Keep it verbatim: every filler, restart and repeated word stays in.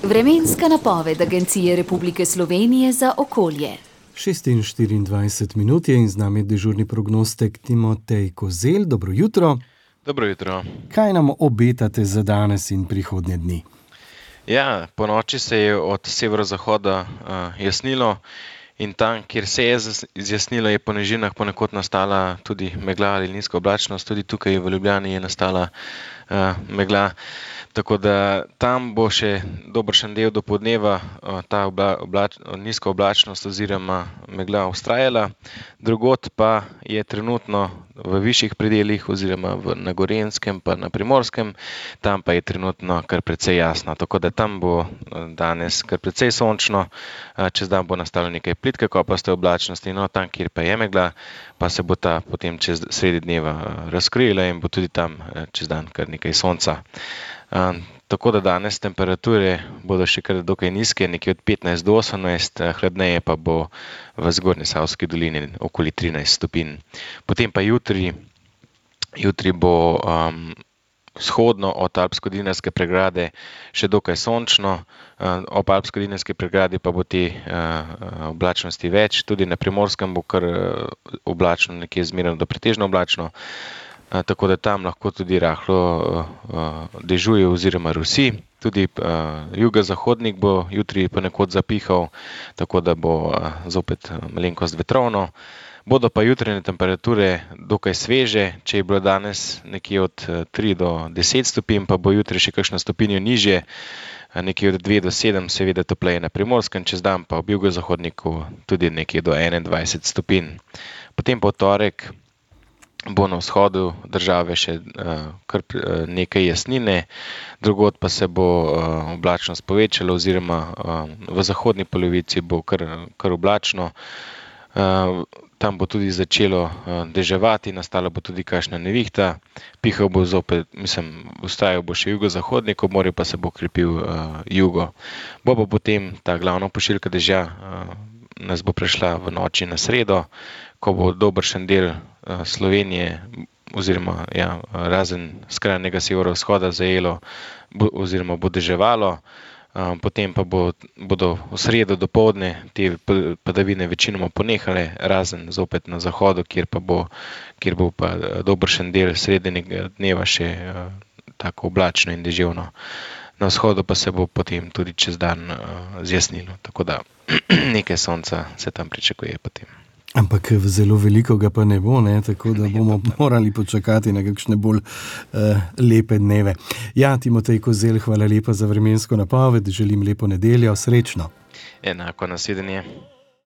Vremenska napoved Agencije Republike Slovenije za okolje. šest in štiriindvajset minut je in z nami dežurni prognostik Timotej Kozelj. Dobro jutro. Dobro jutro. Kaj nam obetate za danes in prihodnje dni? Ja, po noči se je od severozahoda uh, jasnilo in tam, kjer se je zjasnilo, je po nižinah ponekod nastala tudi megla ali nizka oblačnost. Tudi tukaj v Ljubljani je nastala uh, megla. Tako da tam bo še dobršen del do podneva ta obla, oblač, nizka oblačnost oziroma megla vztrajala. Drugod pa je trenutno v višjih predeljih oziroma v, na Gorenjskem pa na Primorskem, tam pa je trenutno kar precej jasno. Tako da tam bo danes kar precej sončno, čez dan bo nastalo nekaj plitke kopaste oblačnosti, no tam, kjer pa je megla, pa se bo ta potem čez sredi dneva razkrila in bo tudi tam čez dan kar nekaj sonca. Um, tako da danes temperature bodo še kar dokaj nizke, nekje od petnajst do osemnajst, hladneje pa bo v Zgornji Savski dolini okoli trinajst stopinj. Potem pa jutri, jutri bo um, vzhodno od Alpsko-Dinarske pregrade še dokaj sončno, uh, ob Alpsko-Dinarski pregradi pa bo te uh, oblačnosti več, tudi na Primorskem bo kar uh, oblačno, nekje zmerno do pretežno oblačno. Uh, tako da tam lahko tudi rahlo uh, uh, dežuje oziroma rusi. Tudi uh, jugozahodnik bo jutri ponekod zapihal, tako da bo uh, zopet malenkost vetrovno. Bodo pa jutranje temperature dokaj sveže, če je bilo danes nekje od tri do deset stopinj, pa bo jutri še kakšno stopinjo nižje, nekje od dve do sedem, seveda topleje na Primorskem, čez dan pa ob jugozahodniku tudi nekje do enaindvajset stopinj. Potem pa v torek bo na vzhodu države še uh, kar uh, nekaj jasnine, drugod pa se bo uh, oblačnost povečala oziroma uh, v zahodni polovici bo kar, kar oblačno. Uh, tam bo tudi začelo uh, deževati, nastala bo tudi kakšna nevihta, pihal bo zopet, mislim, vztrajal bo še jugozahodnik, ob morju pa se bo krepil uh, jugo. Bo pa potem ta glavna pošiljka dežja uh, nas bo prešla v noči na sredo, ko bo dobršen del uh, Slovenije oziroma ja, razen skrajnega severovzhoda zajelo bo, oziroma bo deževalo. Um, potem pa bo, bodo v sredo dopoldne te padavine večinoma ponehale, razen zopet na zahodu, kjer pa bo, kjer bo pa dobršen del srednjega dneva še uh, tako oblačno in deževno. Na vzhodu pa se bo potem tudi čez dan uh, zjasnilo, tako da nekaj sonca se tam pričakuje potem. Ampak zelo veliko ga pa ne bo, ne? Tako da bomo morali počakati na kakšne bolj uh, lepe dneve. Ja, Timotej Kozelj, hvala lepa za vremensko napoved, želim lepo nedeljo, srečno. Enako, nasvidenje.